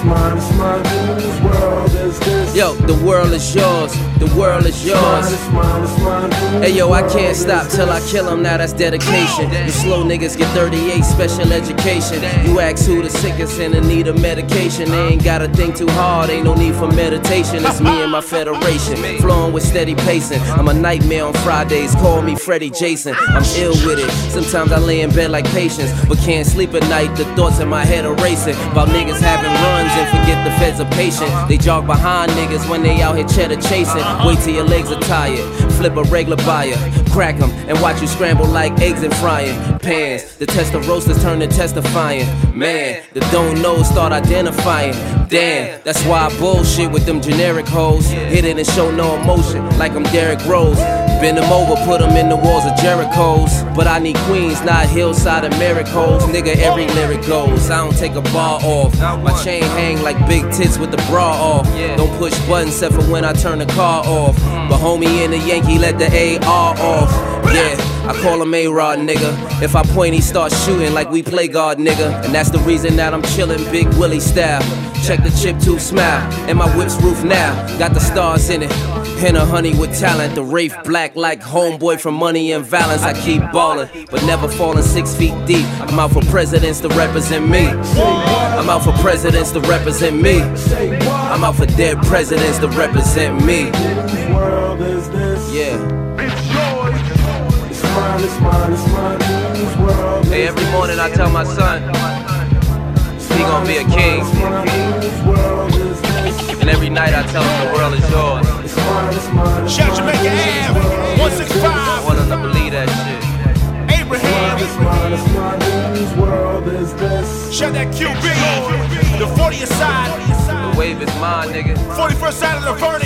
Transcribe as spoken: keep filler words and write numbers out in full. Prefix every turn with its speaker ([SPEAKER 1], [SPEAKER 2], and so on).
[SPEAKER 1] mine, it's mine, whose world is this?
[SPEAKER 2] Yo, the world is yours, the world is yours.
[SPEAKER 1] It's mine, it's mine,
[SPEAKER 2] Hey yo, I can't stop till I kill him, now that's dedication. You slow niggas get thirty-eight special education. You ask who the sickest and in need of medication. They ain't gotta think too hard, ain't no need for meditation. It's me and my federation, flowing with steady pacing. I'm a nightmare on Fridays, call me Freddie Jason. I'm ill with it, sometimes I lay in bed like patience, but can't sleep at night, the thoughts in my head are racing. About niggas having runs and forget the feds are patient. They jog behind niggas when they out here cheddar chasing. Wait till your legs are tired, flip a regular buyer, crack them and watch you scramble like eggs in frying pans. The test of roasters turn to testifying. Man, the don't know start identifying. Damn, that's why I bullshit with them generic hoes. Hit it and show no emotion like I'm Derrick Rose. Bend them over, put them in the walls of Jericho's. But I need queens, not hillside of miracles. Nigga, every lyric goes. I don't take a bar off. My chain hang like big tits with the bra off. Don't push buttons except for when I turn the car off. But homie in the Yankee let the A R off. Yeah, I call him A-Rod, nigga. If I point, he starts shooting like we play guard, nigga. And that's the reason that I'm chillin' Big Willie style. Check the chip tube smile, and my whip's roof now. Got the stars in it, and a honey with talent. The Wraith black like homeboy from Money and Valence. I keep ballin', but never falling six feet deep. I'm out for presidents to represent me. I'm out for presidents to represent me. I'm out for dead presidents to represent me.
[SPEAKER 1] Whose world is this?
[SPEAKER 2] Yeah.
[SPEAKER 1] It's mine, it's mine, it's mine, whose world is this?
[SPEAKER 2] Hey, every morning I tell my son, he gon' be a king. And every night I tell him the world is yours.
[SPEAKER 3] Shout Jamaica Ave, one sixty-five.
[SPEAKER 2] I want him to believe that shit.
[SPEAKER 3] Abraham. Shout that Q B, the fortieth side.
[SPEAKER 2] The wave is mine, nigga.
[SPEAKER 3] forty-first side of the verse.